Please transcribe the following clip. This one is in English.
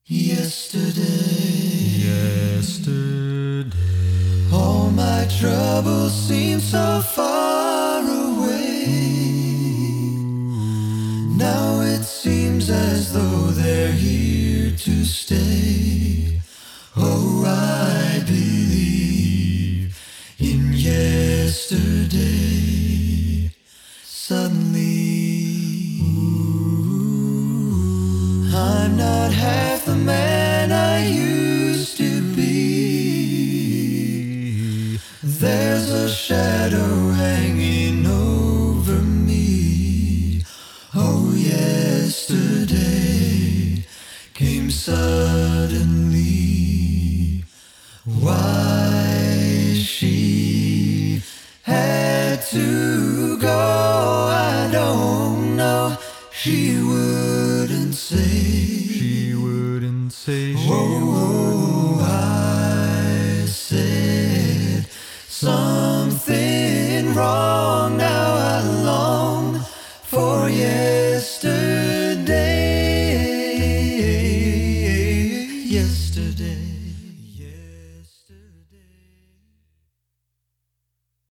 Yesterday, all my troubles seem so far away. Now it seems as though they're here to stay. Oh, I believe in yesterday. Suddenly, I'm not half the man I used to be. There's a shadow hanging over me. Oh, yesterday came suddenly. Why she had to go, I don't know. She wouldn't say. Oh, I said something wrong. Now I long for yesterday. Yesterday.